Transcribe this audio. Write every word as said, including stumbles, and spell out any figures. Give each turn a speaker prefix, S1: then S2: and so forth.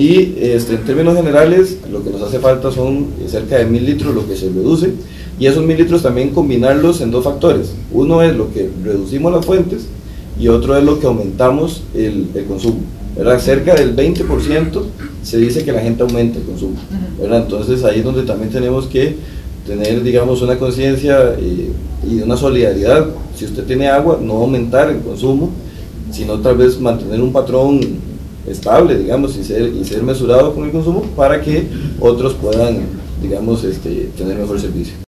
S1: Y este, en términos generales, lo que nos hace falta son cerca de mil litros lo que se reduce, y esos mil litros también combinarlos en dos factores. Uno es lo que reducimos las fuentes y otro es lo que aumentamos el, el consumo, ¿verdad? Cerca del veinte por ciento se dice que la gente aumenta el consumo, ¿verdad? Entonces ahí es donde también tenemos que tener, digamos, una conciencia eh, y una solidaridad. Si usted tiene agua, no aumentar el consumo, sino tal vez mantener un patrón estable, digamos, y ser, y ser mesurado con el consumo para que otros puedan, digamos, este, tener mejor servicio.